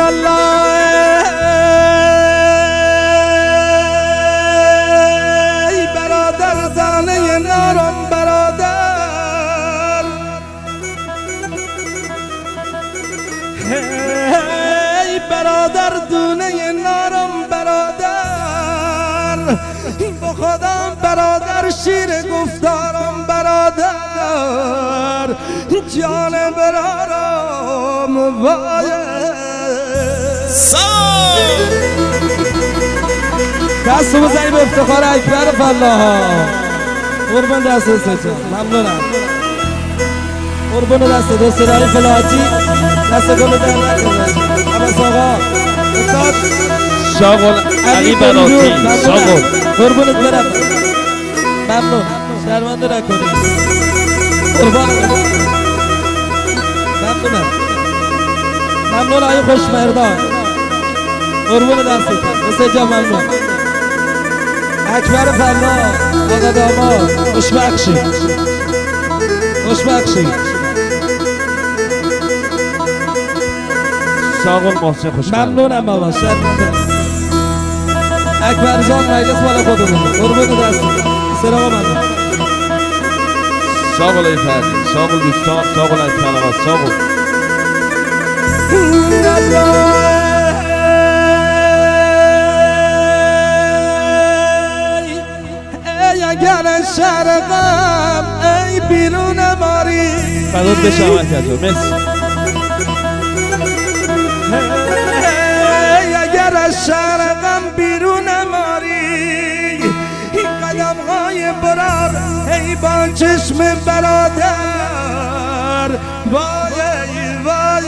ای برادر دانه نارم برادر، ای برادر دونه نارم برادر، با خودم برادر شیر گفتارم برادر، جان برارم وای دست بزنی به افتخار اکبر فلاحا. قربان دست جان، ممنونم. قربان دست دایی فلاحاتی، دست گل در نکنه. عباس آقا استاد شاغل علی بناتی، شاغل قربونت برم، ممنون. شرمنده نکنی. قربان ممنونم. ممنون آقای خوشمردان، قربون دستتون. مثل جا ممنون. اکبر فلاح آقا داماد، خوشبخشی خوشبخشی. شاغل محسن خوشبخشی. ممنونم بابا، شرمنده. اکبر جان مجلس مال خودمون، قربون دستتون. سلام ممنون. شاغل ای فردی، شاغل دوستان، شاغل از کلمات، شاغل ای اگر شرقم ای بیرون ماری فدات بشم احتیاج رو مرسی. ای اگر شرقم بیرون ماری قدم های برار ای با چشم برادر وای وای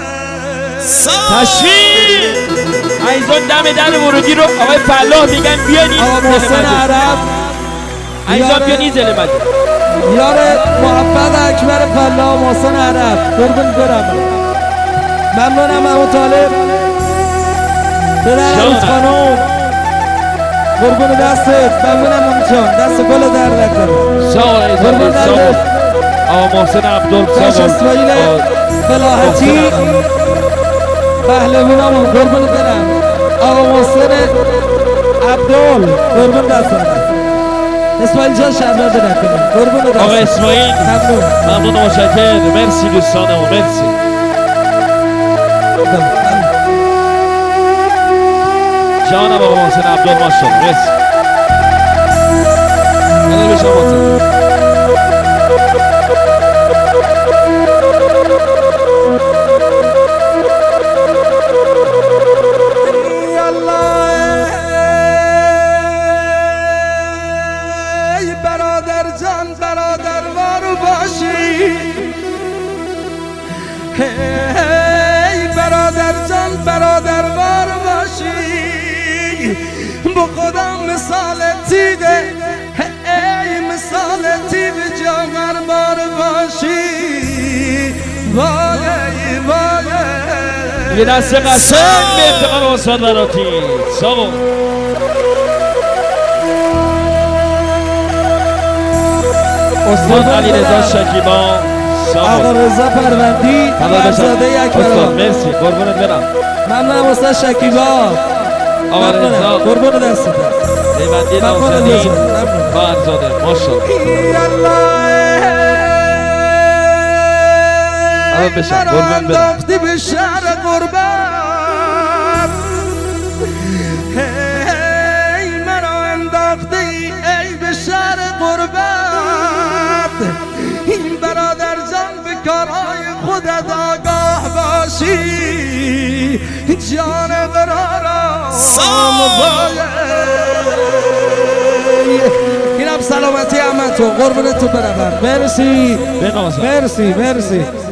تشویق عیزان دم در ورودی رو آقای فلاح میگن بیانید. آقا محسن عرب عیزان بیانید زل مجد یار محبت اکبر فلاح محسن عرب، قربون برم. ممنونم ابو طالب پدر عروس خانوم، قربون دستت. ممنونم امو جان، دست گل در نکنه. شاغل عیزان شاغل آقا محسن عبدال، باش اسماعیل فلاحتی پهلوانمون، قربون برم. آقا محسن عبدال، قربون دستت. اسماعیل جان شرمنده نکنه، قربون دستت. آقا اسماعیل ممنون متشکرم، مرسی دوستانم، مرسی. جانم آقا محسن عبدال ماشاءالله، مرسی. الان بشم محسن ای برادر جان برادروار باشی، با خودم مثال تیده ای مثال تیب جاگر بار باشی وای وای. یه دست قسم به افتخار استاد بناتی. سلام استاد علیرضا شکیبا، آقا رضا پروندی، فرزاده اکبر. مرسی، قربونت برم. ممنونم استاد شکیبا. آقا رضا قربون دستت. پیوندی نامزدی فرزاده ماشاءالله. الان بشم قربون برم. انداختی به شهر قربت، ای مرا انداختی ای به شهر قربت، این برادر جان به کارهای خودت آگاه باشی، جان برارم وای. اینم سلامتی احمد تو، قربونت تو برم. مرسی مرسی مرسی.